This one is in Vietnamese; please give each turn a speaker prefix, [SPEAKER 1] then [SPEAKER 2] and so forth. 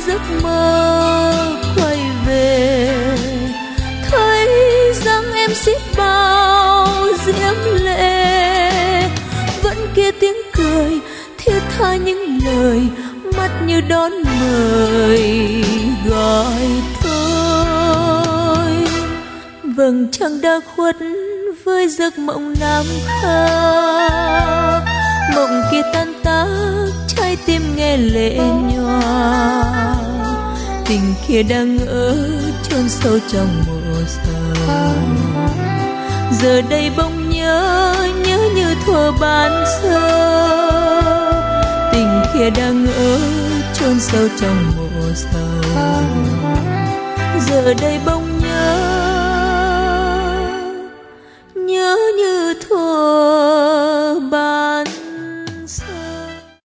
[SPEAKER 1] giấc mơ quay về, thấy rằng em xiết bao diễm lệ, vẫn kia tiếng cười thiết tha những lời, mắt như đón mời gọi thôi. Vầng trăng đã khuất với giấc mộng nam khắc, mộng kia tan tác trái tim nghe lệ nhòa, tình kia đang ở chôn sâu trong mộ sầu. Giờ đây bỗng nhớ như thuở ban sơ, tình kia đang ở chôn sâu trong mộ sầu. Giờ đây bỗng nhớ